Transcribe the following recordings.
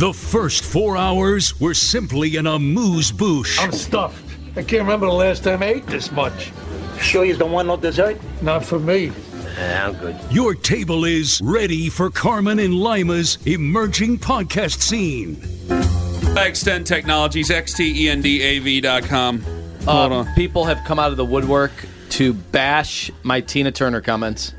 The first 4 hours were simply an amuse-bouche. I'm stuffed. I can't remember the last time I ate this much. Sure you don't want no dessert? Not for me. I'm good. Your table is ready for Carmen and Lima's emerging podcast scene. Extend Technologies, xtendav.com. Hold on. People have come out of the woodwork to bash my Tina Turner comments.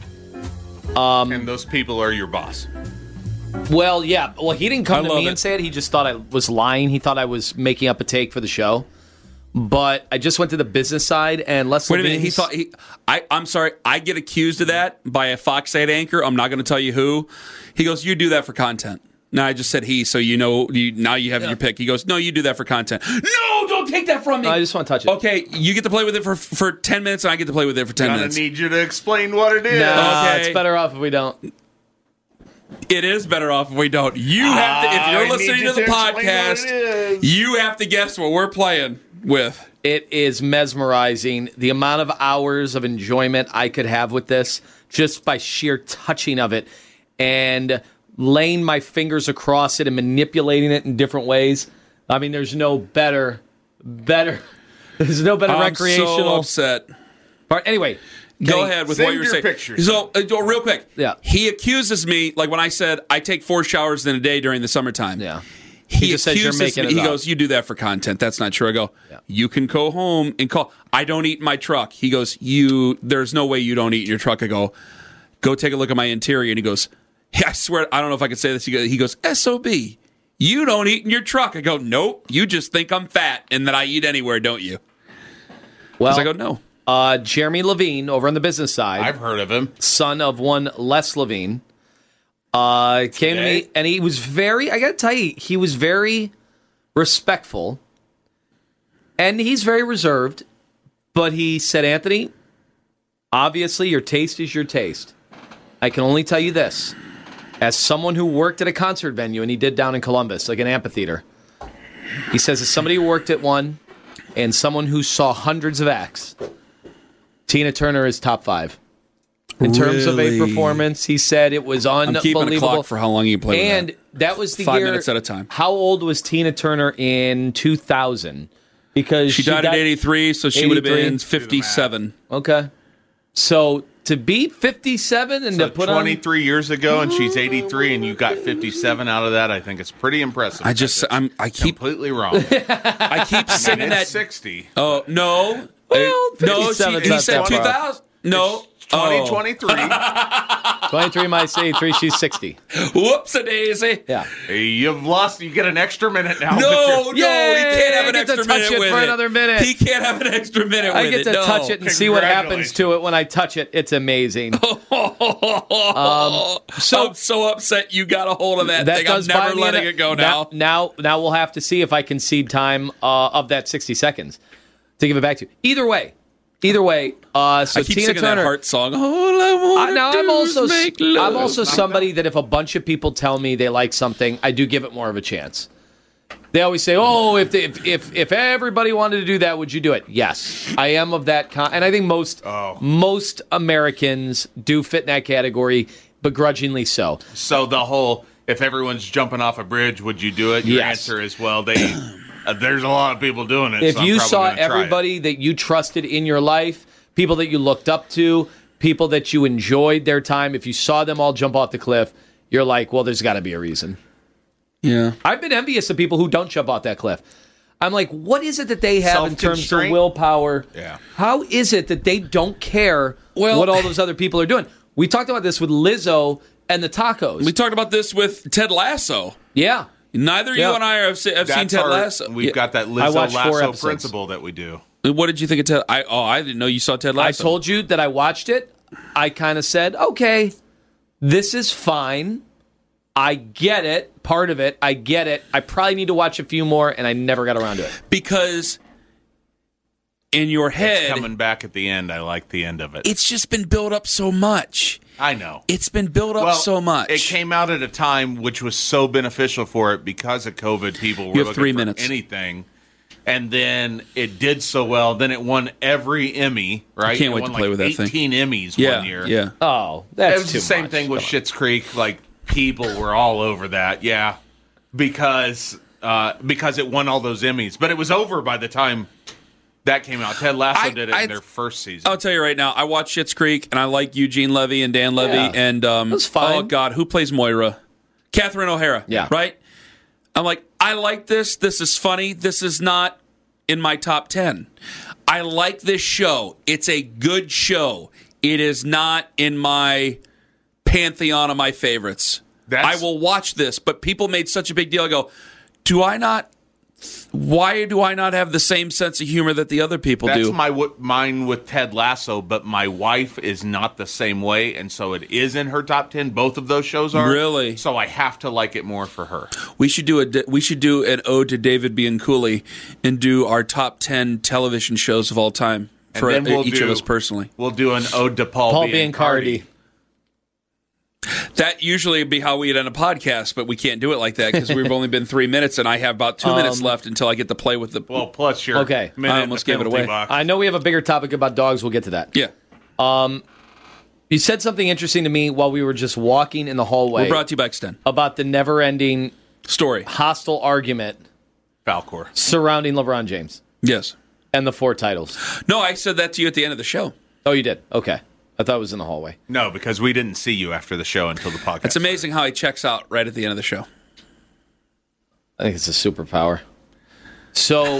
And those people are your boss. Well, yeah. Well, he didn't come to me it. and say it. He just thought I was lying. He thought I was making up a take for the show. But I just went to the business side, and Les Wait a minute. Levine's- I'm sorry. I get accused of that by a Fox 8 anchor. I'm not going to tell you who. He goes, "You do that for content." No, I just said he, so you know. Now you have your pick. He goes, "No, you do that for content." No, don't take that from me. No, I just want to touch it. Okay, you get to play with it for 10 minutes, and I get to play with it for 10 I'm gonna minutes. need you to explain what it is. No, Okay. it's better off if we don't. It is better off if we don't. You have to. If I you're need listening you to the to explain what podcast, it is. you have to guess what we're playing with. It is mesmerizing. The amount of hours of enjoyment I could have with this just by sheer touching of it and laying my fingers across it and manipulating it in different ways. I mean, there's no better there's no better recreational. I'm so upset. Part. Anyway, Go ahead with send what you were your saying. pictures. So, real quick. Yeah. He accuses me, like when I said I take 4 showers in a day during the summertime. Yeah. He just says you're accuses making me. it He up. goes, "You do that for content. That's not true." I go, Yeah. "You can go home and call. I don't eat in my truck." He goes, There's no way you don't eat in your truck." I go take a look at my interior. And he goes, "I swear, I don't know if I can say this." He goes, "SOB, you don't eat in your truck." I go, "Nope, you just think I'm fat and that I eat anywhere, don't you?" Well, I go, "No." Jeremy Levine over on the business side, I've heard of him. son of one Les Levine, came to me and he was very, I got to tell you, he was very respectful and he's very reserved, but he said, "Anthony, obviously your taste is your taste. I can only tell you this, as someone who worked at a concert venue," and he did down in Columbus, like an amphitheater. He says, as somebody who worked at one and someone who saw hundreds of acts, Tina Turner is top 5. In terms of a Really? performance, he said it was I'm unbelievable. keeping a clock for how long you play with And that. that was the 5 year. minutes at a time. How old was Tina Turner in 2000? Because She died at 83, so she would have 83. been 57. Okay. So to be 57 and So to put 23 years ago, and she's 83, and you got 57 out of that. I think it's pretty impressive. I keep completely wrong. I keep singing And that. it's 60. Oh no! Well, no, 57 's he not said that far 2000. No, 2023. 23 minus 83, she's 60. Whoops a daisy. Yeah. You've lost. You get an extra minute now. No, Yay, he can't have I an get to extra touch minute it with for it. another minute. He can't have an extra minute with I get to No. touch it and see what happens to it when I touch it. It's amazing. I'm so upset you got a hold of that, thing. I'm does buy never me letting an- it go now. Now we'll have to see if I concede time of that 60 seconds to give it back to you. Either way. So I keep Tina singing Turner. that heart song. All I want Now to I'm do also is make love. I'm also somebody that if a bunch of people tell me they like something, I do give it more of a chance. They always say, "Oh, if everybody wanted to do that, would you do it?" Yes, I am of that and I think most Americans do fit in that category, begrudgingly so. So the whole, if everyone's jumping off a bridge, would you do it? Your Yes. answer is, well, there's a lot of people doing it. If so I'm you probably saw gonna try it. everybody that you trusted in your life, people that you looked up to, people that you enjoyed their time, if you saw them all jump off the cliff, you're like, well, there's got to be a reason. Yeah. I've been envious of people who don't jump off that cliff. I'm like, what is it that they have in terms of Self-constraint? willpower? Yeah. How is it that they don't care what all those other people are doing? We talked about this with Lizzo and the tacos. We talked about this with Ted Lasso. Yeah. Neither you and I have seen That's Ted our- Lasso. We've got that I Lizzo watched 4 Lasso episodes. principle that we do. What did you think of Ted? I didn't know you saw Ted Lasso. I told you that I watched it. I kind of said, okay, this is fine. I get it. Part of it. I get it. I probably need to watch a few more, and I never got around to it. because in your head, It's coming back at the end. I like the end of it. it's just been built up so much. I know. It's been built up so much. It came out at a time which was so beneficial for it because of COVID. People were You have looking 3 for minutes. anything. And then it did so well. Then it won every Emmy, right? I can't It wait won to play with that 18 thing. Emmys Yeah, one year. yeah. Oh, that's It was too the same much. thing with Come on. Schitt's Creek. Like, people were all over that. Yeah. because it won all those Emmys. But it was over by the time that came out. Ted Lasso did it in their first season. I'll tell you right now, I watched Schitt's Creek, and I like Eugene Levy and Dan Levy. Yeah. And it was fine. oh, God, who plays Moira? Catherine O'Hara. Yeah. Right? I'm like, I like this. This is funny. This is not in my top 10. I like this show. It's a good show. It is not in my pantheon of my favorites. I will watch this, but people made such a big deal. I go, why do I not have the same sense of humor that the other people do? That's mine with Ted Lasso, but my wife is not the same way, and so it is in her top 10. Both of those shows are. Really? So I have to like it more for her. We should do an ode to David Bianculli and do our top 10 television shows of all time for each of us personally. We'll do an ode to Paul Biancardi. That usually would be how we'd end a podcast, but we can't do it like that because we've only been 3 minutes, and I have about 2 minutes left until I get to play with the. Well, plus your Okay. I almost gave it away. Box. I know we have a bigger topic about dogs. We'll get to that. Yeah. You said something interesting to me while we were just walking in the hallway. We're brought to you by Extend. About the never-ending Story. hostile argument Falcor surrounding LeBron James Yes. and the 4 titles. No, I said that to you at the end of the show. Oh, you did? Okay. I thought it was in the hallway. No, because we didn't see you after the show until the podcast. It's amazing how he checks out right at the end of the show. I think it's a superpower. So,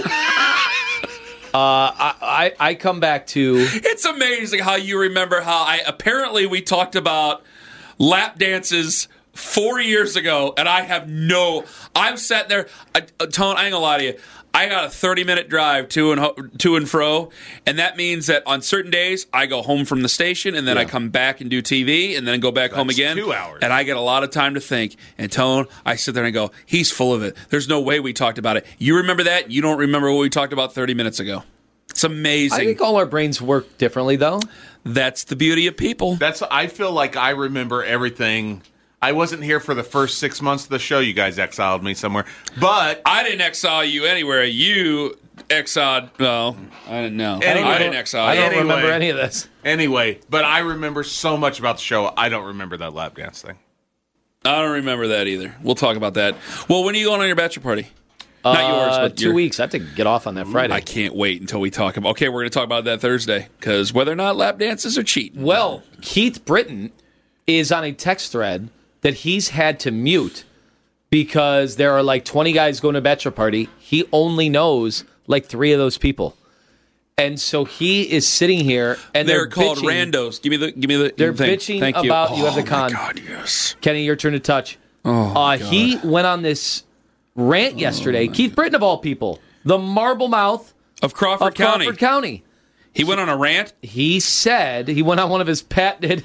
I come back to... It's amazing how you remember how apparently we talked about lap dances 4 years ago, and I'm sat there, Tone, I ain't gonna lie to you, I got a 30-minute drive to and fro, and that means that on certain days, I go home from the station, and then I come back and do TV, and then go back home again. 2 hours. And I get a lot of time to think. And Tone, I sit there and go, he's full of it. There's no way we talked about it. You remember that? You don't remember what we talked about 30 minutes ago. It's amazing. I think all our brains work differently, though. That's the beauty of people. I feel like I remember everything. I wasn't here for the first 6 months of the show. You guys exiled me somewhere. But I didn't exile you anywhere. You exiled. Well, I didn't know. Anyway, I didn't exile you. I don't remember any of this. Anyway, but I remember so much about the show. I don't remember that lap dance thing. I don't remember that either. We'll talk about that. Well, when are you going on your bachelor party? Not yours, but 2 weeks. I have to get off on that Friday. I can't wait until we talk about. Okay, we're going to talk about that Thursday because whether or not lap dances are cheating. Well, Keith Britton is on a text thread that he's had to mute because there are like 20 guys going to a bachelor party. He only knows like 3 of those people. And so he is sitting here and they're called bitching. randos. Give me the They're thing. bitching Thank about you have the Oh, con. my God, yes. Kenny, your turn to touch. He went on this rant yesterday. Keith Britton, of all people, the marble mouth Of Crawford of County. Crawford County. He went on a rant. He said, he went on one of his patented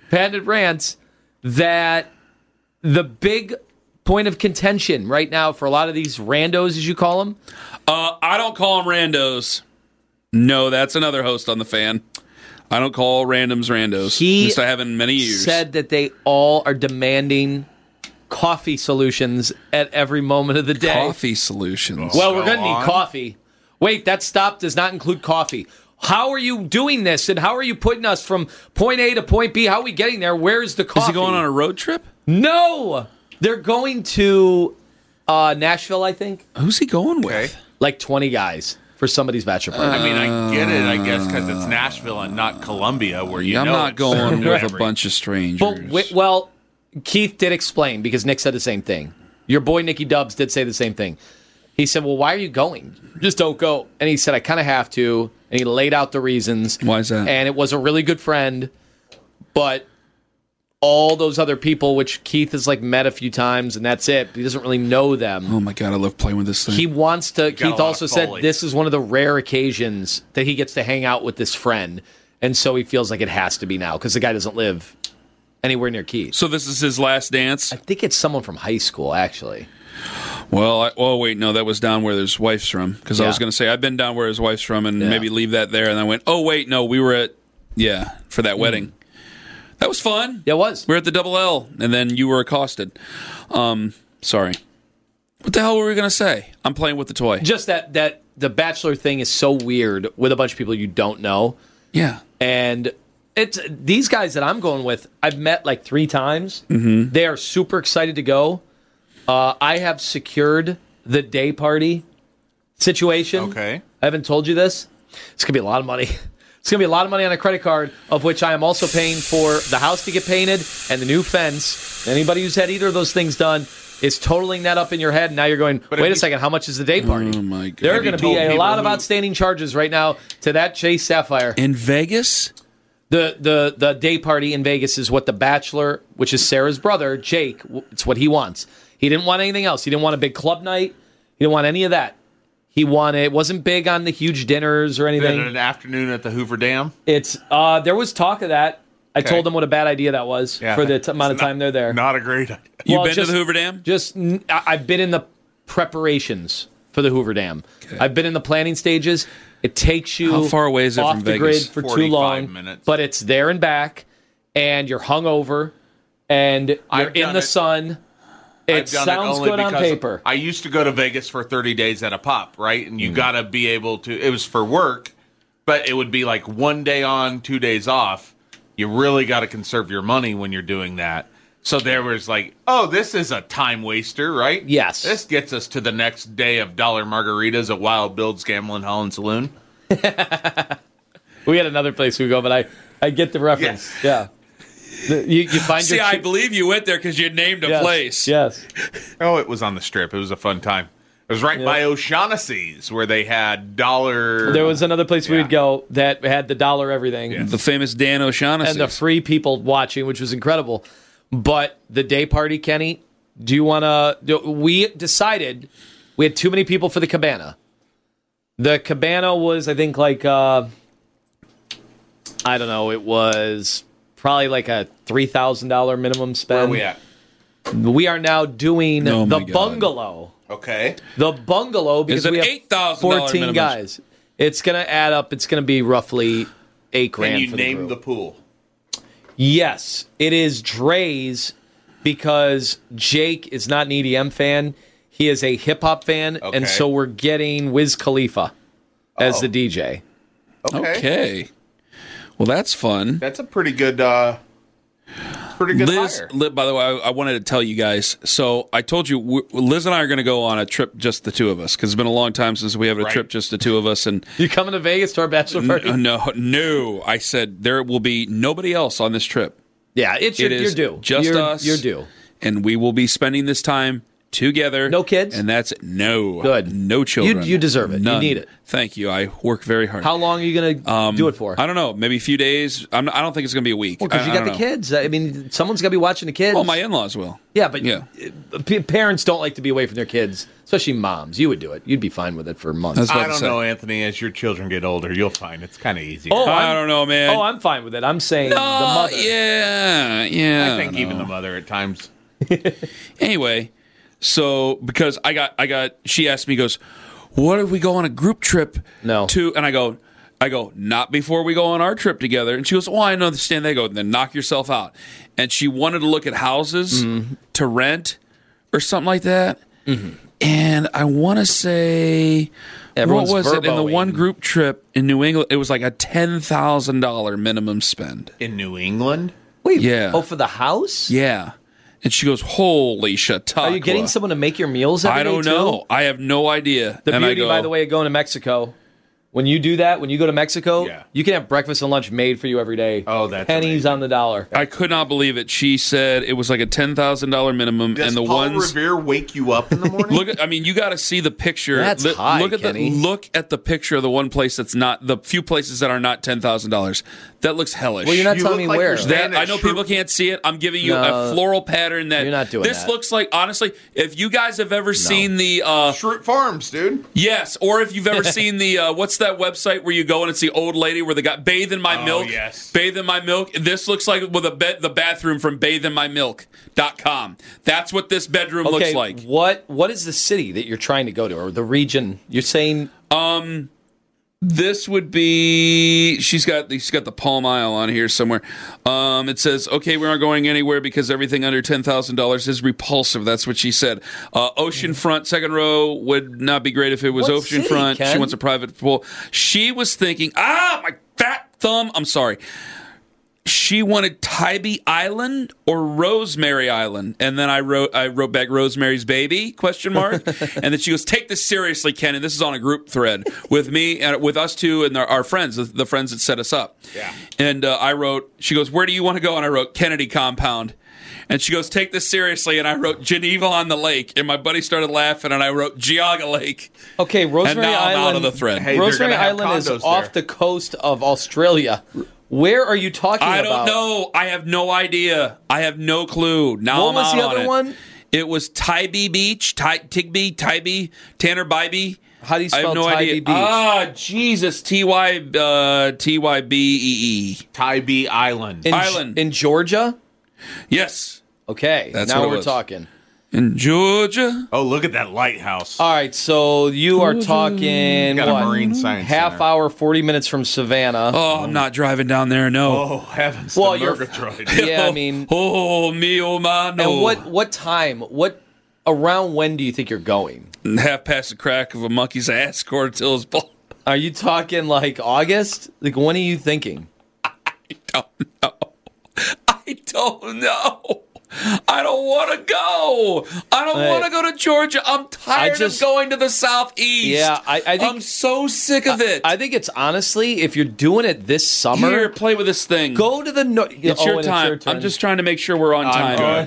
rants that the big point of contention right now for a lot of these randos, as you call them. I don't call them randos. No, that's another host on the Fan. I don't call randoms randos. He At least I haven't in many years. said that they all are demanding coffee solutions at every moment of the day. Coffee solutions. Well, we're going to Go need on. coffee. Wait, that stop does not include coffee. How are you doing this, and how are you putting us from point A to point B? How are we getting there? Where's the coffee? Is he going on a road trip? No! They're going to Nashville, I think. Who's he going with? Okay. Like 20 guys for somebody's bachelor party. I mean, I get it, I guess, because it's Nashville and not Columbia, where you I'm know not it's going with a every- bunch of strangers. Well, Keith did explain, because Nick said the same thing. Your boy Nicky Dubs did say the same thing. He said, well, why are you going? Just don't go. And he said, I kind of have to. And he laid out the reasons. Why is that? And it was a really good friend. But all those other people, which Keith has like met a few times, and that's it. He doesn't really know them. Oh my God, I love playing with this thing. He wants to. a Keith lot also of said Foley. this is one of the rare occasions that he gets to hang out with this friend. And so he feels like it has to be now because the guy doesn't live anywhere near Keith. So this is his last dance? I think it's someone from high school, actually. Well, wait, no, that was down where his wife's from. Because I was Yeah. going to say, I've been down where his wife's from and Yeah. maybe leave that there. And I went, oh, wait, no, we were at, for that wedding. That was fun. Yeah, it was. We were at the Double L, and then you were accosted. Sorry. What the hell were we going to say? I'm playing with the toy. Just that the Bachelor thing is so weird with a bunch of people you don't know. Yeah. And it's these guys that I'm going with, I've met like 3 times. Mm-hmm. They are super excited to go. I have secured the day party situation. Okay. I haven't told you this. It's going to be a lot of money. It's going to be a lot of money on a credit card, of which I am also paying for the house to get painted and the new fence. Anybody who's had either of those things done is totaling that up in your head. And now you're going, wait a second, how much is the day party? Oh, my God. There are going to be a lot of outstanding charges right now to that Chase Sapphire. In Vegas? The day party in Vegas is what the Bachelor, which is Sarah's brother, Jake, it's what he wants. He didn't want anything else. He didn't want a big club night. He didn't want any of that. He wanted, it wasn't big on the huge dinners or anything. An afternoon at the Hoover Dam? It's there was talk of that. I told them what a bad idea that was for the amount of time they're there. Not a great idea. You've been to the Hoover Dam? I've been in the preparations for the Hoover Dam. Okay. I've been in the planning stages. It takes you how far away is it off from the Vegas? grid for too long, minutes. But it's there and back, and you're hungover, and you're in the sun. It sounds good on paper. I used to go to Vegas for 30 days at a pop, right? And you got to be able to, it was for work, but it would be like 1 day on, 2 days off. You really got to conserve your money when you're doing that. So there was like, oh, this is a time waster, right? Yes. This gets us to the next day of dollar margaritas at Wild Bill's Gambling Hall and Saloon. We had another place we go, but I get the reference. Yes. Yeah. You find See, I believe you went there because you named a place. Yes. Oh, it was on the Strip. It was a fun time. It was right by O'Shaughnessy's where they had dollar. There was another place we would go that had the dollar everything. Yes. The famous Dan O'Shaughnessy. And the free people watching, which was incredible. But the day party, Kenny, do you want to... We decided we had too many people for the cabana. The cabana was, I think, like... I don't know, it was... Probably like a $3,000 minimum spend. Where are we at? We are now doing the bungalow. Okay. The bungalow, because we have $8,000 14 minimum. guys. It's going to add up. It's going to be roughly $8,000 Can you for the name group. the pool? Yes. It is Dre's because Jake is not an EDM fan. He is a hip-hop fan, and so we're getting Wiz Khalifa as the DJ. Okay. Well, that's fun. That's a pretty good hire. Liz, by the way, I wanted to tell you guys. So I told you, Liz and I are going to go on a trip, just the two of us, because it's been a long time since we have a trip just the two of us. And you coming to Vegas to our bachelor party? No. I said there will be nobody else on this trip. Yeah, you're due. Just us. You're due. And we will be spending this time together. No kids? And that's it. No. Good. No children. You deserve it. None. You need it. Thank you. I work very hard. How long are you going to do it for? I don't know. Maybe a few days. I don't think it's going to be a week. Well, because you got the kids. I mean, someone's got to be watching the kids. Well, my in-laws will. Yeah, but parents don't like to be away from their kids, especially moms. You would do it. You'd be fine with it for months. I don't know, Anthony. As your children get older, you'll find it's kind of easy. Oh, I don't know, man. Oh, I'm fine with it. I'm saying the mother. Yeah. I think even the mother at times. Anyway, so because she asked me, goes, what if we go on a group trip? No. And I go, not before we go on our trip together. And she goes, oh, I understand. They go, then knock yourself out. And she wanted to look at houses to rent or something like that. Mm-hmm. And I want to say, everyone's what was it? In the verboing. one group trip in New England, it was like a $10,000 minimum spend. In New England? Wait, Yeah. Oh, for the house? Yeah. And she goes, holy Chautauqua. Are you getting someone to make your meals every I don't day, know. too? I have no idea. The And beauty, I go, by the way, of going to Mexico, when you do that, when you go to Mexico, Yeah. you can have breakfast and lunch made for you every day. Oh, that's pennies amazing. on the dollar. I could not believe it. She said it was like a $10,000 minimum, Does and the Paul ones. Revere wake you up in the morning? You got to see the picture. That's high, look at Kenny. look at the picture of the one place that's not the few places that are not $10,000. That looks hellish. Well, you're not You telling look me like where. you're standing I know people can't see it. I'm giving you a floral pattern that you're not doing this that. looks like. Honestly, if you guys have ever seen the Shroot Farms, dude. yes, or if you've ever seen the what's that website where you go and it's the old lady where they got Bathe in My Milk. Yes. Bathe in My Milk. This looks like with the bathroom from BatheInMyMilk.com. That's what this bedroom looks like. What is the city that you're trying to go to, or the region? You're saying This would be she's got the Palm Isle on here somewhere. It says, okay, we aren't going anywhere because everything under $10,000 is repulsive. That's what she said. Oceanfront, second row would not be great if it was What oceanfront. city, Ken? She wants a private pool. She was thinking, my fat thumb. I'm sorry. she wanted Tybee Island or Rosemary Island, and then I wrote back Rosemary's Baby ? And then she goes, "Take this seriously, Ken." And this is on a group thread with me and with us two and our friends, the friends that set us up. Yeah. And I wrote, she goes, "Where do you want to go?" And I wrote Kennedy Compound. And she goes, "Take this seriously." And I wrote Geneva on the Lake. And my buddy started laughing, and I wrote Geauga Lake. Okay, Rosemary and now Island. I'm out of the thread. Hey, Rosemary they're gonna have Island is condos off there. the coast of Australia. Where are you talking I about? don't know. I have no idea. I have no clue. Now What I'm was out the on other it. one? It was Tybee Beach, Tybee, Tanner Bybee. How do you spell I have no Tybee idea. Beach? Ah, Jesus, Tybee. Tybee Island. Island. In Georgia? Yes, Okay, That's now what it we're was. talking. in Georgia. Oh, look at that lighthouse. All right, so you are talking Got a what? marine science half center. hour, 40 minutes from Savannah. Oh, I'm not driving down there. No. Oh, heavens. Well, the you're- Murgatroyd. Yeah, I mean, Oh, me, oh, my, no. and what time? Around when do you think you're going? Half past the crack of a monkey's ass, quarter till his ball. Are you talking like August? Like, when are you thinking? I don't know. I don't want to go. I don't Hey. want to go to Georgia. I'm tired of going to the Southeast. Yeah, I think I'm so sick of it. I think it's honestly, if you're doing it this summer, Here, play with this thing. go to the north. It's your time. I'm just trying to make sure we're on time. good.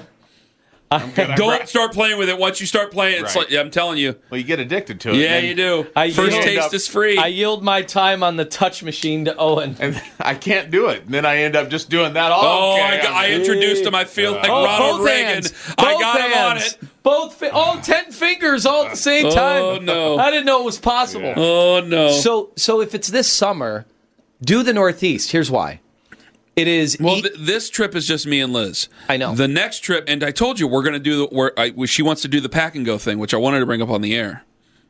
Don't start playing with it. Once you start playing, it's Right. like, I'm telling you. Well, you get addicted to it. Yeah, and you do. I First yield taste up- is free. I yield my time on the touch machine to Owen. And I can't do it. And then I end up just doing that. Oh, Okay, I introduced him. I feel like Ronald both Reagan. hands. I Both got him on hands. it. Both, all 10 fingers all at the same time. Oh, no. I didn't know it was possible. Oh, no. So if it's this summer, do the Northeast. Here's why. It is. Well, this trip is just me and Liz. I know. The next trip, and I told you we're going to do she wants to do the pack and go thing, which I wanted to bring up on the air.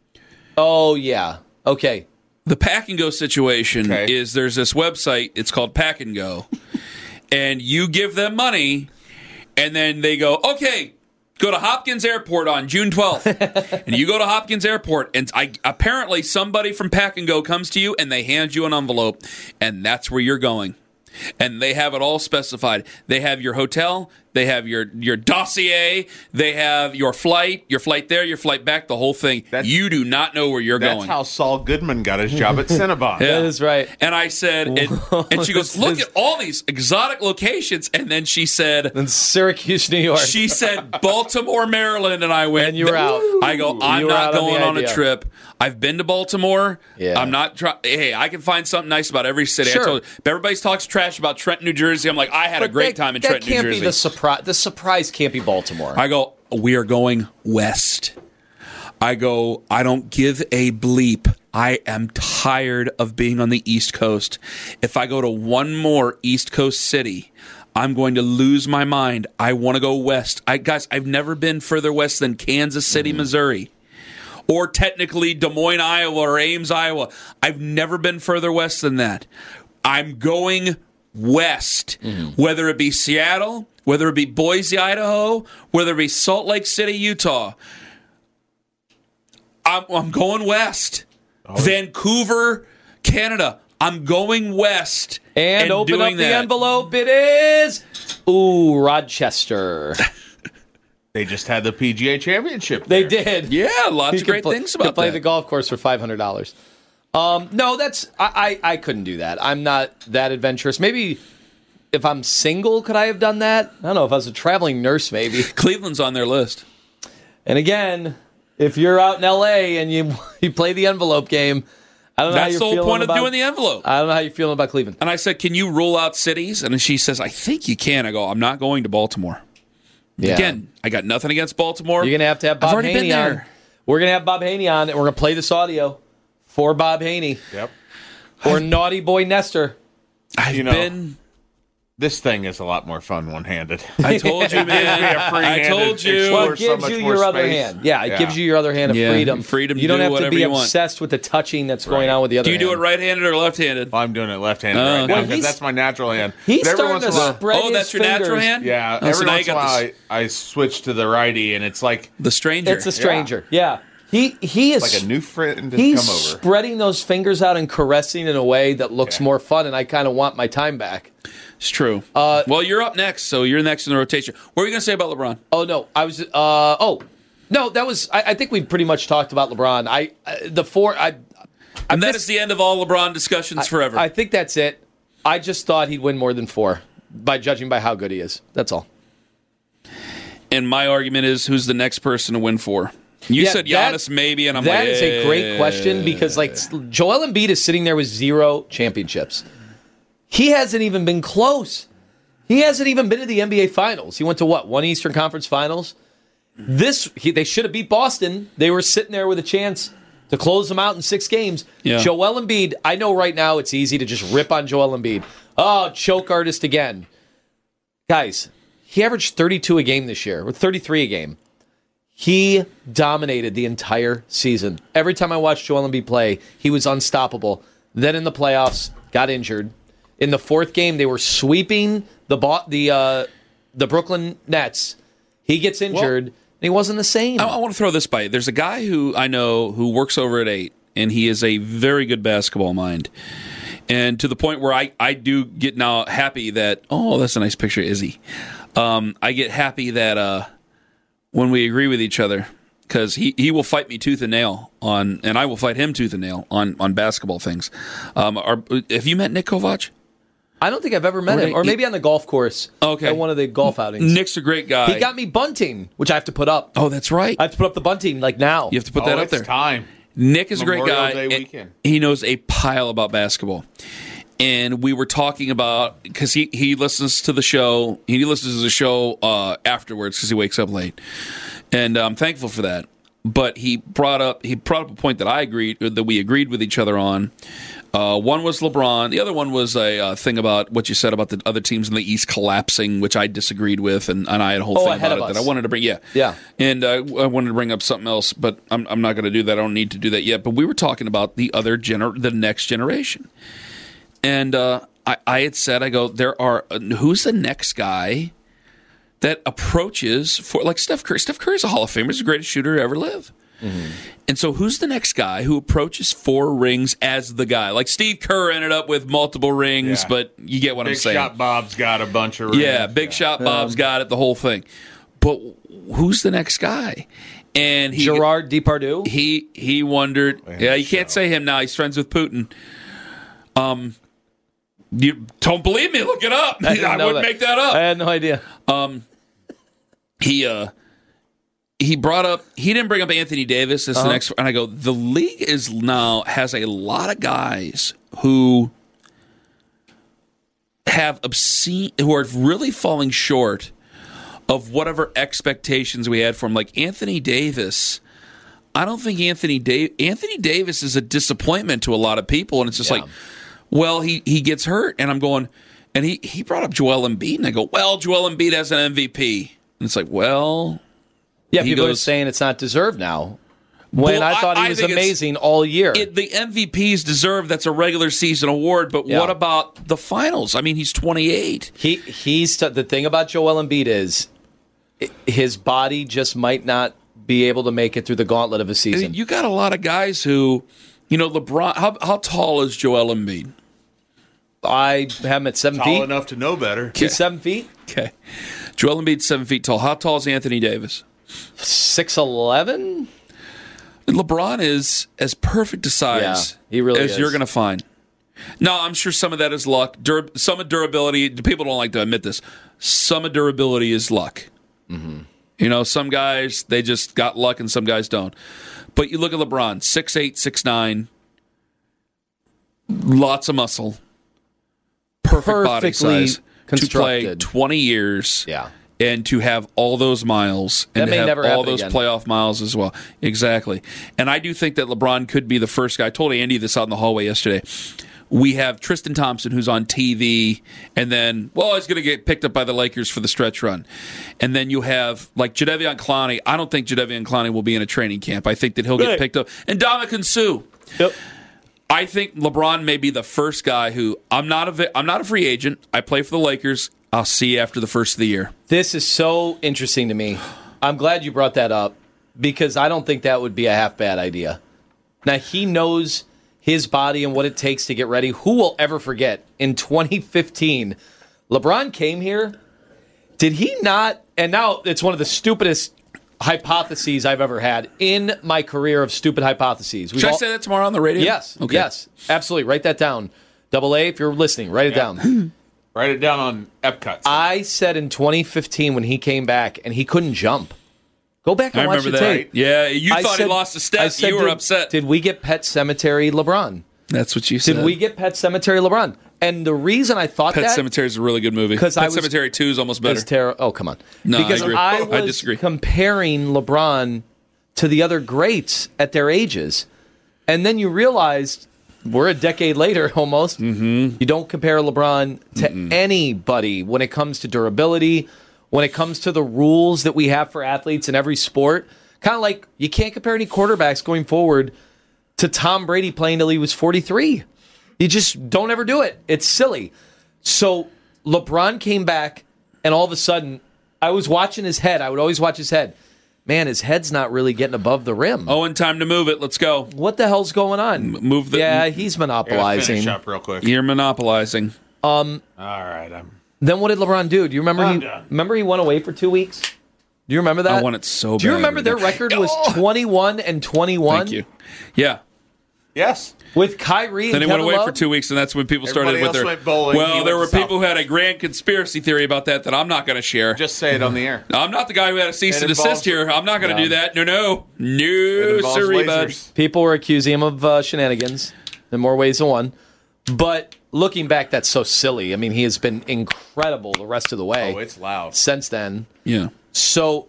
Oh, yeah. Okay. The pack and go situation Okay. is there's this website. It's called Pack and Go, and you give them money, and then they go, okay, go to Hopkins Airport on June 12th, and you go to Hopkins Airport, and apparently somebody from Pack and Go comes to you, and they hand you an envelope, and that's where you're going. And they have it all specified. They have your hotel, they have your dossier, they have your flight there, your flight back, the whole thing. You do not know where you're That's going. how Saul Goodman got his job at Cinnabon. Yeah. That is right. And I said, and she goes, look at all these exotic locations. And then she said, In Syracuse, New York. she said Baltimore, Maryland, and I went. And you were out. I go, I'm You were not out on the going on a idea. trip. I've been to Baltimore. Yeah. I'm not trying. Hey, I can find something nice about every city. Sure. I told you, everybody talks trash about Trenton, New Jersey. I'm like, I had a great time in Trenton, New That can't Jersey. be the surprise. The surprise can't be Baltimore. I go, we are going west. I go, I don't give a bleep. I am tired of being on the East Coast. If I go to one more East Coast city, I'm going to lose my mind. I want to go west. Guys, I've never been further west than Kansas City, Missouri. Or technically Des Moines, Iowa, or Ames, Iowa. I've never been further west than that. I'm going west, whether it be Seattle, whether it be Boise, Idaho, whether it be Salt Lake City, Utah. I'm going west. Vancouver, Canada. I'm going west. and open doing up the that. envelope. It is. Ooh, Rochester. They just had the PGA Championship They there. did. Yeah, lots You of could great play- things could about play that. the golf course for $500. No, that's I couldn't do that. I'm not that adventurous. Maybe if I'm single, could I have done that? I don't know. If I was a traveling nurse, maybe. Cleveland's on their list. And again, if you're out in L.A. and you play the envelope game, I don't know how That's you're the whole feeling point about, of doing the envelope. I don't know how you're feeling about Cleveland. And I said, can you rule out cities? And she says, I think you can. I go, I'm not going to Baltimore. Yeah. Again, I got nothing against Baltimore. You're gonna have I've Bob already been Haney on. there. We're gonna have Bob Haney on, and we're gonna play this audio for Bob Haney Yep. or Naughty Boy Nestor. I've You know, been. This thing is a lot more fun one-handed. I told you, man. I free-handed told you. explore. Well, Or it so gives much you more your other space. hand. Yeah, it Yeah. gives you your other hand of Yeah, freedom. freedom to You don't do have to whatever be you want. obsessed with the touching that's going on with the other Do you do hand. it right-handed or left-handed? Well, I'm doing it left-handed right Well, now because he's- that's my natural hand. He's But every starting once to in a while- spread Oh, his that's your natural fingers. hand? Yeah, Oh, so every now once you in a got while this. I switch to the righty, and it's like The stranger. It's a stranger. Yeah. He is Like a new friend has he's come over. spreading those fingers out and caressing in a way that looks more fun, and I kind of want my time back. It's true. Well, you're up next, so you're next in the rotation. What were you going to say about LeBron? Oh no, I was. No, that was. I think we pretty much talked about LeBron. And that is the end of all LeBron discussions forever. I think that's it. I just thought he'd win more than 4, by judging by how good he is. That's all. And my argument is, who's the next person to win 4? You said Giannis maybe, and I'm like, that is a great question because Joel Embiid is sitting there with 0 championships. He hasn't even been close. He hasn't even been to the NBA Finals. He went to what? 1 Eastern Conference Finals. They should have beat Boston. They were sitting there with a chance to close them out in 6 games. Yeah. Joel Embiid, I know right now it's easy to just rip on Joel Embiid. Oh, choke artist again. Guys, he averaged 32 a game this year, or 33 a game. He dominated the entire season. Every time I watched Joel Embiid play, he was unstoppable. Then in the playoffs, got injured. In the 4th game, they were sweeping the Brooklyn Nets. He gets injured, and he wasn't the same. I want to throw this by you. There's a guy who I know who works over at 8, and he is a very good basketball mind. And to the point where I do get now happy that, oh, that's a nice picture of Izzy. I get happy that when we agree with each other, because he will fight me tooth and nail and I will fight him tooth and nail on basketball things. Have you met Nick Kovac? I don't think I've ever met him. Or maybe on the golf course. Okay. At one of the golf outings. Nick's a great guy. He got me bunting, which I have to put up. Oh, that's right. I have to put up the bunting now. You have to put that up there. It's time. Nick is a great Memorial guy. Day And weekend. he knows a pile about basketball. And we were talking about, because he listens to the show. He listens to the show afterwards because he wakes up late. And I'm thankful for that. But he brought up a point that we agreed with each other on. One was LeBron. The other one was a thing about what you said about the other teams in the East collapsing, which I disagreed with, and I had a whole thing about it that I wanted to bring. Yeah. And I wanted to bring up something else, but I'm not going to do that. I don't need to do that yet. But we were talking about the next generation, and I had said, who's the next guy that approaches for like Steph Curry? Steph Curry's a Hall of Famer. He's the greatest shooter to ever live. Mm-hmm. And so who's the next guy who approaches 4 rings as the guy? Like Steve Kerr ended up with multiple rings, but you get what I'm saying. Big Shot Bob's got a bunch of rings. Yeah, Big Shot Bob's got it, the whole thing. But who's the next guy? And Gerard Depardieu? He wondered. Yeah, you can't say him now. He's friends with Putin. You don't believe me? Look it up. I wouldn't make that up. I had no idea. He brought up. He didn't bring up Anthony Davis as the next. And I go, the league has a lot of guys who who are really falling short of whatever expectations we had for him. Like Anthony Davis. I don't think Anthony Davis is a disappointment to a lot of people, and it's just like, well, he gets hurt, and I'm going, and he brought up Joel Embiid, and I go, well, Joel Embiid has an MVP, and it's like, well. Yeah, people are saying it's not deserved now. When I thought he was amazing all year. The MVPs deserve that's a regular season award, but what about the finals? I mean, he's 28. He's the thing about Joel Embiid is his body just might not be able to make it through the gauntlet of a season. You got a lot of guys who, LeBron. How tall is Joel Embiid? I have him at 7 feet. Tall enough to know better. He's 7 feet. Okay, Joel Embiid's 7 feet tall. How tall is Anthony Davis? 6'11". LeBron is as perfect a size as you're going to find. Now, I'm sure some of that is luck. Some of durability, people don't like to admit this. Some of durability is luck. Mm-hmm. Some guys, they just got luck and some guys don't. But you look at LeBron, 6'8", 6'9", lots of muscle, perfect body size, to play 20 years. Yeah. And to have all those miles and to have all those playoff miles as well. Exactly. And I do think that LeBron could be the first guy. I told Andy this out in the hallway yesterday. We have Tristan Thompson, who's on TV, and then, he's going to get picked up by the Lakers for the stretch run. And then you have, like, Jadeveon Clowney. I don't think Jadeveon Clowney will be in a training camp. I think that he'll get picked up. And Ndamukong Suh. Yep. I think LeBron may be the first guy who, I'm not a free agent. I play for the Lakers. I'll see you after the first of the year. This is so interesting to me. I'm glad you brought that up because I don't think that would be a half bad idea. Now, he knows his body and what it takes to get ready. Who will ever forget in 2015, LeBron came here. Did he not? And now it's one of the stupidest hypotheses I've ever had in my career of stupid hypotheses. Should I say that tomorrow on the radio? Yes. Okay. Yes. Absolutely. Write that down. Double A, if you're listening, write it down. Write it down on Epcot. I said in 2015 when he came back and he couldn't jump. Go back and I watch remember the that. tape. Yeah, you I thought said- he lost a I step. said, You were upset. Did we get Pet Cemetery LeBron? That's what you said. Did we get Pet Cemetery LeBron? And the reason I thought Pet that Cemetery is a really good movie. Pet I was- Cemetery 2 is almost better. is oh, come on. No, I because agree. I I was disagree. comparing LeBron to the other greats at their ages. And then you realized we're a decade later almost. Mm-hmm. You don't compare LeBron to anybody when it comes to durability, when it comes to the rules that we have for athletes in every sport. Kind of like you can't compare any quarterbacks going forward to Tom Brady playing till he was 43. You just don't ever do it. It's silly. So LeBron came back, and all of a sudden, I was watching his head. I would always watch his head. Man, his head's not really getting above the rim. Oh, and time to move it. Let's go. What the hell's going on? Move the. Yeah, he's monopolizing. Finish up real quick. You're monopolizing. All right. Then what did LeBron do? Do you remember? I'm done. Remember he went away for 2 weeks. Do you remember that? I want it so bad. Do you remember their record was 21-21? Thank you. Yeah. Yes. With Kyrie. Then and he went Kevin away Love? for 2 weeks, and that's when people started Everybody with their. else went bowling. He Well, went there to were South. people who had a grand conspiracy theory about that I'm not going to share. Just say it on the air. I'm not the guy who had a cease It and desist involves- here. I'm not going to do that. No, It involves sorry, bud. lasers. People were accusing him of shenanigans in more ways than one. But looking back, that's so silly. I mean, he has been incredible the rest of the way Oh, it's loud. since then. Yeah. So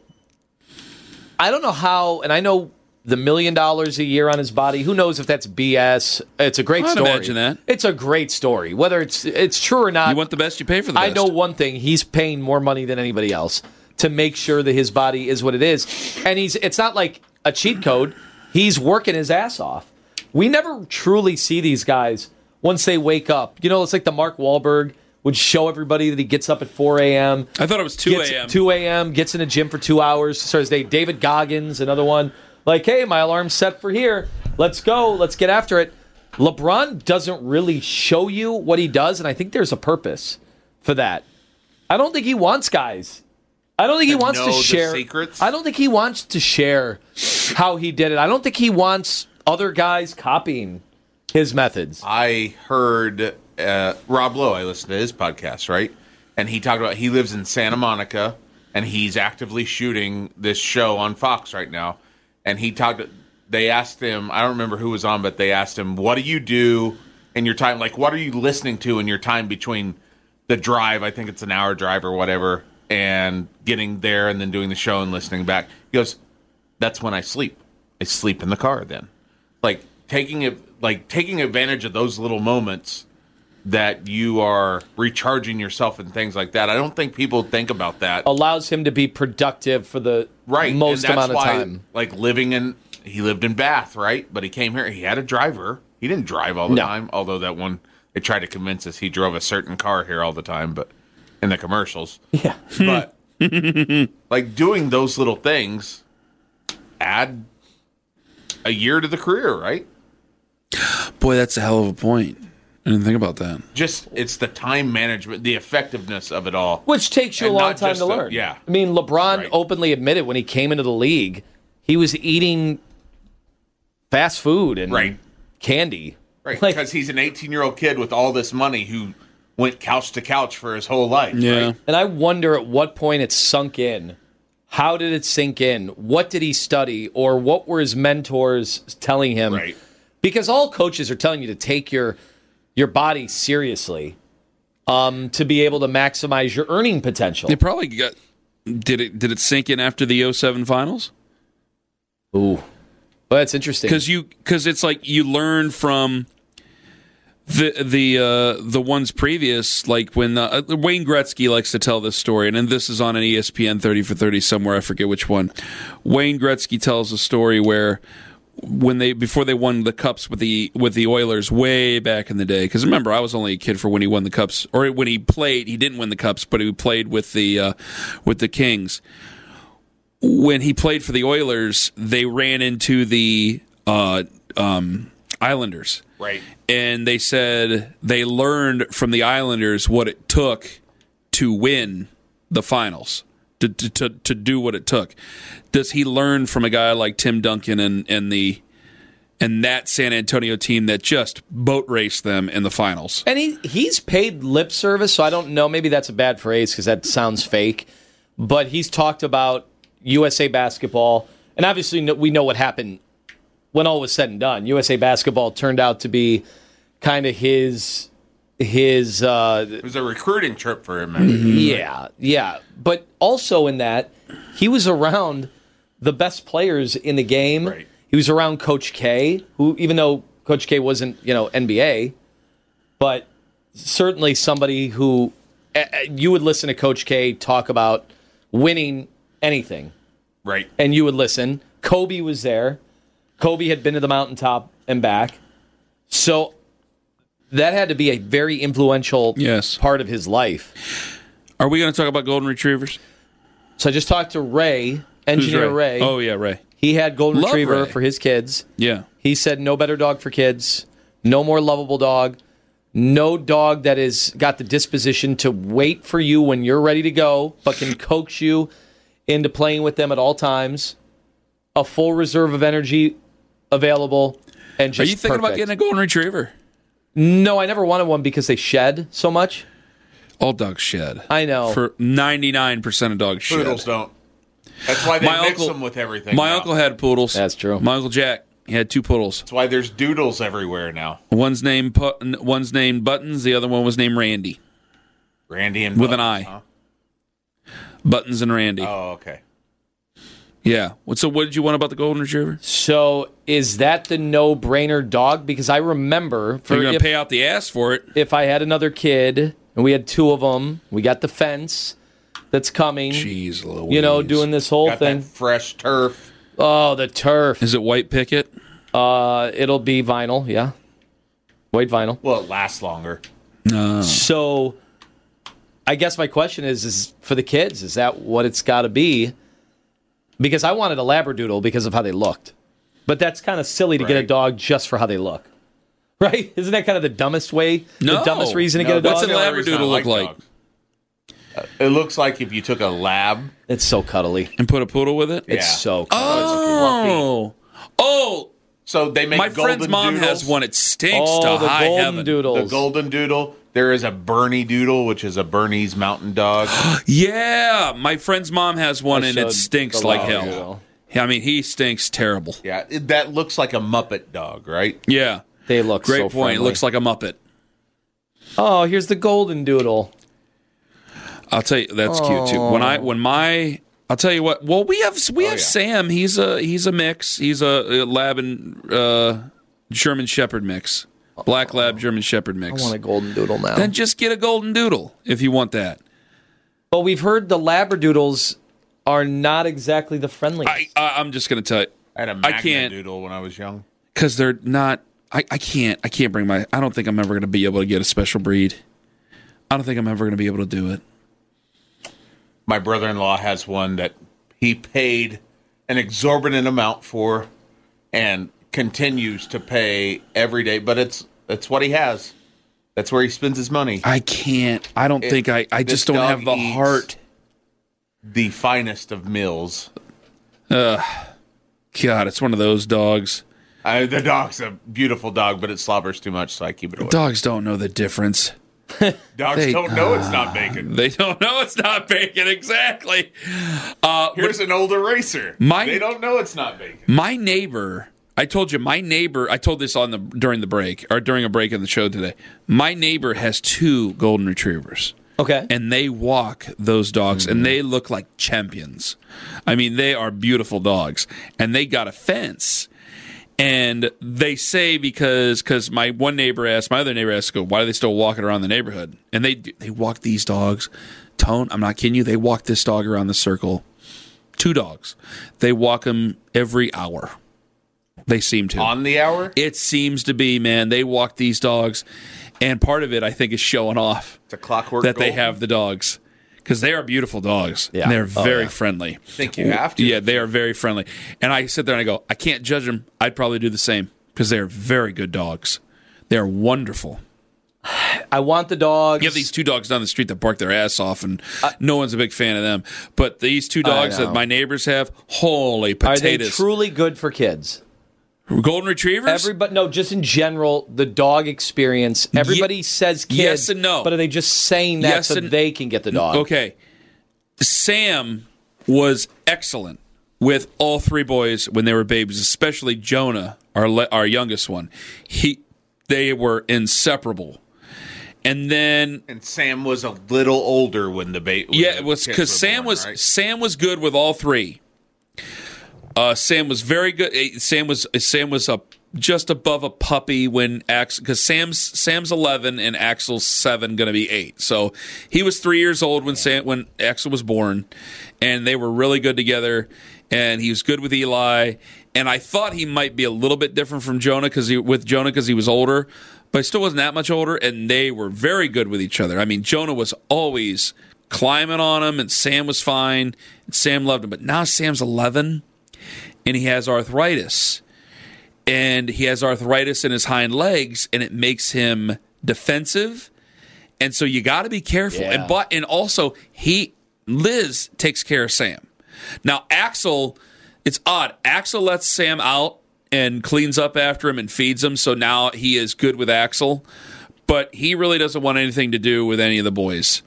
I don't know how, and I know the $1 million a year on his body. Who knows if that's BS? It's a great I'd story. imagine that. It's a great story. Whether it's true or not, You want the best, you pay for the best. I know one thing: he's paying more money than anybody else to make sure that his body is what it is, and it's not like a cheat code. He's working his ass off. We never truly see these guys once they wake up. You know, it's like the Mark Wahlberg would show everybody that he gets up at 4 a.m. I thought it was 2 gets- a.m. 2 a.m., gets in the gym for 2 hours, starts his day. David Goggins, another one. Like, hey, my alarm's set for here. Let's go. Let's get after it. LeBron doesn't really show you what he does, and I think there's a purpose for that. I don't think he wants guys. I don't think he wants know to the share secrets? I don't think he wants to share how he did it. I don't think he wants other guys copying his methods. I heard Rob Lowe. I listened to his podcast, right? And he talked about he lives in Santa Monica, and he's actively shooting this show on Fox right now. And he talked. They asked him. I don't remember who was on, but they asked him, "What do you do in your time? Like, what are you listening to in your time between the drive? I think it's an hour drive or whatever, and getting there, and then doing the show and listening back." He goes, "That's when I sleep. I sleep in the car then." Like taking advantage of those little moments that you are recharging yourself and things like that. I don't think people think about that. Allows him to be productive for the Right. most and that's amount of why, time. Like he lived in Bath, right? But he came here. He had a driver. He didn't drive all the No. time. Although that one, they tried to convince us he drove a certain car here all the time, but in the commercials. Yeah. But like doing those little things add a year to the career, right? Boy, that's a hell of a point. I didn't think about that. Just it's the time management, the effectiveness of it all. Which takes you And a long not time just to the- learn. yeah. I mean, LeBron Right. openly admitted when he came into the league, he was eating fast food and Right. candy. Right, Like- because he's an 18-year-old kid with all this money who went couch to couch for his whole life. Yeah. right? And I wonder at what point it sunk in. How did it sink in? What did he study? Or what were his mentors telling him? Right. Because all coaches are telling you to take your body seriously to be able to maximize your earning potential. They probably got. Did it sink in after the 07 finals? Ooh. Well, that's interesting. Because it's like you learn from the ones previous, like when Wayne Gretzky likes to tell this story, and then this is on an ESPN 30 for 30 somewhere, I forget which one. Wayne Gretzky tells a story where before they won the cups with the Oilers way back in the day, because remember I was only a kid for when he won the cups, or when he played. He didn't win the cups, but he played with the Kings. when he played for the Oilers, they ran into the Islanders. Right. And they said they learned from the Islanders what it took to win the finals, to do what it took. Does he learn from a guy like Tim Duncan and that San Antonio team that just boat raced them in the finals? And he's paid lip service, so I don't know. Maybe that's a bad phrase because that sounds fake. But he's talked about USA Basketball, and obviously we know what happened when all was said and done. USA Basketball turned out to be kind of his. It was a recruiting trip for him. Yeah. But also in that, he was around the best players in the game. Right. He was around Coach K, who, even though Coach K wasn't, NBA, but certainly somebody who you would listen to Coach K talk about winning anything. Right. And you would listen. Kobe was there. Kobe had been to the mountaintop and back. So that had to be a very influential part of his life. Are we going to talk about golden retrievers? So I just talked to Ray, engineer Ray. Oh, yeah, Ray. He had golden Love retriever Ray. for his kids. Yeah. He said no better dog for kids, no more lovable dog, no dog that has got the disposition to wait for you when you're ready to go, but can coax you into playing with them at all times, a full reserve of energy available, and just Are you thinking about perfect. getting a golden retriever? No, I never wanted one because they shed so much. All dogs shed. I know. For 99% of dogs shed. Poodles don't. That's why they mix them with everything. My now. uncle had poodles. That's true. My Uncle Jack, he had 2 poodles. That's why there's doodles everywhere now. One's named Buttons. The other one was named Randy. Randy and With an Buttons, I. huh? Buttons and Randy. Oh, okay. Yeah. So what did you want about the golden retriever? So is that the no-brainer dog? Because I remember You're going to pay out the ass for it. if I had another kid and we had 2 of them, we got the fence that's coming. Jeez Louise. Doing this whole Got thing. that fresh turf. Oh, the turf. Is it white picket? It'll be vinyl, yeah. White vinyl. Well, it lasts longer. So I guess my question is for the kids, is that what it's got to be? Because I wanted a Labradoodle because of how they looked. But that's kind of silly to get a Right. dog just for how they look. Right? Isn't that kind of the dumbest way? No. The dumbest reason to get a What's dog? a Labradoodle look like? dogs. It looks like if you took a lab. It's so cuddly. And put a poodle with it? Yeah. It's so cuddly. Oh, So they make my golden friend's mom doodles. has one. It stinks Oh, to the high golden heaven. doodles. The golden doodle. There is a Bernie doodle, which is a Bernese mountain dog. Yeah, my friend's mom has one, and showed it stinks the like Labradoodle. hell. Yeah, I mean, he stinks terrible. Yeah, that looks like a Muppet dog, right? Yeah, They look great so point. friendly. It looks like a Muppet. Oh, here's the golden doodle. I'll tell you, that's cute too. I'll tell you what. Well, we have yeah. Sam. He's a mix. He's a lab and German Shepherd mix. Black lab German Shepherd I mix. want a golden doodle now. Then just get a golden doodle if you want that. But we've heard the Labradoodles are not exactly the friendliest. I'm just gonna tell you, I had a I Magna can't- doodle when I was young. because they're not. I can't bring my. I don't think I'm ever gonna be able to get a special breed. I don't think I'm ever gonna be able to do it. My brother-in-law has one that he paid an exorbitant amount for and continues to pay every day, but it's what he has. That's where he spends his money. I can't. I don't think I this just don't dog have the eats heart. The finest of meals. God, it's one of those dogs. The dog's a beautiful dog, but it slobbers too much, so I keep it away. Dogs don't know the difference. Dogs don't know it's not bacon. They don't know it's not bacon. Exactly. Here's an old eraser. They don't know it's not bacon. My neighbor, I told this during the break or during a break in the show today. My neighbor has 2 golden retrievers. Okay. And they walk those dogs, and they look like champions. I mean, they are beautiful dogs, and they got a fence. And they say because my other neighbor asked, why are they still walking around the neighborhood? And they walk these dogs. Tone, I'm not kidding you. They walk this dog around the circle. 2 dogs. They walk them every hour. They seem to. On the hour? It seems to be, man. They walk these dogs, and part of it, I think, is showing off It's a clockwork that they golden. have the dogs. because they are beautiful dogs. Yeah. And they're Oh, very yeah. friendly. I think you have to. Yeah, they are very friendly. And I sit there and I go, I can't judge them. I'd probably do the same because they are very good dogs. They are wonderful. I want the dogs. You have these two dogs down the street that bark their ass off, and no one's a big fan of them. But these two dogs know. that my neighbors have, holy Are they potatoes. truly good for kids? Golden Retrievers? No, just in general, the dog experience. Everybody says kids, yes and no. but are they just saying that Yes so and- they can get the dog? Okay. Sam was excellent with all three boys when they were babies, especially Jonah, our youngest one. They were inseparable. And then And Sam was a little older when the baby. yeah, it was because Sam was good with all three. Sam was very good. Sam was just above a puppy when because Sam's 11 and Axel's 7, going to be 8. So he was 3 years old when Axel was born, and they were really good together. And he was good with Eli. And I thought he might be a little bit different from Jonah because he was older, but he still wasn't that much older. And they were very good with each other. I mean, Jonah was always climbing on him, and Sam was fine. And Sam loved him. But now Sam's 11. And he has arthritis. And he has arthritis in his hind legs, and it makes him defensive. And so you got to be careful. Yeah. And also, Liz takes care of Sam. Now, Axel, it's odd. Axel lets Sam out and cleans up after him and feeds him, so now he is good with Axel. But he really doesn't want anything to do with any of the boys.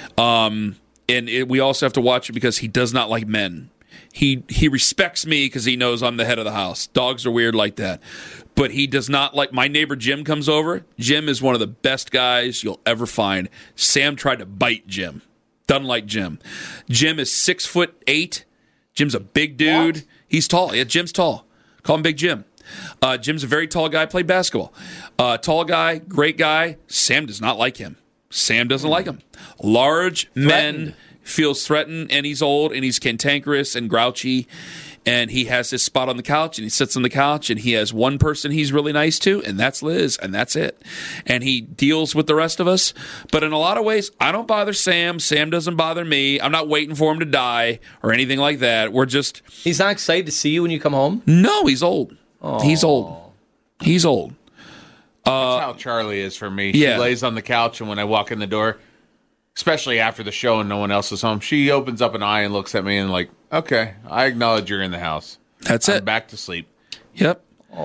We also have to watch it because he does not like men. He respects me because he knows I'm the head of the house. Dogs are weird like that. But he does not like... My neighbor Jim comes over. Jim is one of the best guys you'll ever find. Sam tried to bite Jim. Doesn't like Jim. Jim is 6'8". Jim's a big dude. What? He's tall. Yeah, Jim's tall. Call him Big Jim. Jim's a very tall guy, played basketball. Tall guy, great guy. Sam does not like him. Sam doesn't like him. Large men... feels threatened, and he's old, and he's cantankerous and grouchy, and he has his spot on the couch, and he sits on the couch, and he has one person he's really nice to, and that's Liz, and that's it. And he deals with the rest of us. But in a lot of ways, I don't bother Sam. Sam doesn't bother me. I'm not waiting for him to die or anything like that. We're just... He's not excited to see you when you come home? No, he's old. He's old. He's old. That's how Charlie is for me. She Yeah. lays on the couch, and when I walk in the door, especially after the show and no one else is home, she opens up an eye and looks at me and like, okay, I acknowledge you're in the house. That's I'm it. back to sleep. Yep.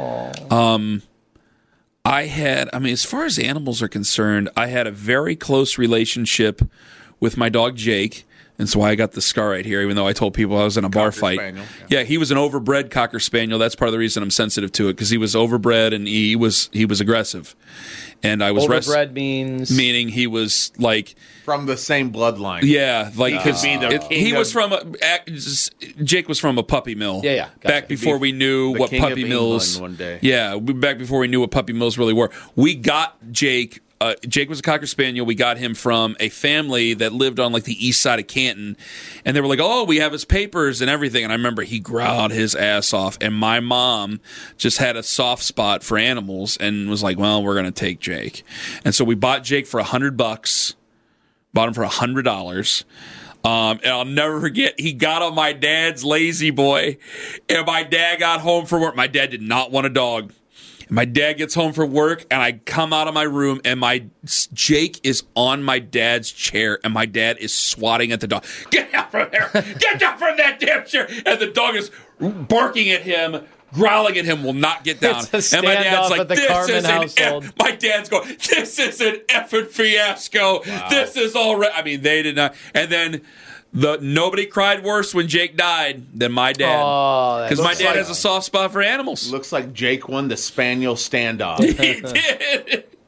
As far as animals are concerned, I had a very close relationship with my dog Jake. That's why I got the scar right here, even though I told people I was in a bar fight. Spaniel, yeah, he was an overbred Cocker Spaniel. That's part of the reason I'm sensitive to it, because he was overbred and he was aggressive. And I was Overbred meaning he was like... From the same bloodline. Yeah, like He could be the king he was of- Jake was from a puppy mill. Yeah, gotcha. Back before we knew the what king of puppy England mills. one day. Yeah, back before we knew what puppy mills really were. We got Jake. Jake was a Cocker Spaniel. We got him from a family that lived on like the east side of Canton, and they were like, "Oh, we have his papers and everything." And I remember he growled his ass off, and my mom just had a soft spot for animals and was like, "Well, we're gonna take Jake," and so we bought Jake for $100. Bought him for $100. And I'll never forget, he got on my dad's lazy boy, and my dad got home from work. My dad did not want a dog. My dad gets home from work, and I come out of my room, and Jake is on my dad's chair, and my dad is swatting at the dog. Get down from there! Get down from that damn chair! And the dog is barking at him, growling at him, will not get down. It's a And my dad's standoff like, at the "This Carmen is household." my dad's going, "This is an effing fiasco. Wow. This is all right." I mean, they did not. And then nobody cried worse when Jake died than my dad. Oh, Because my dad has a soft spot for animals. Looks like Jake won the Spaniel standoff. He did.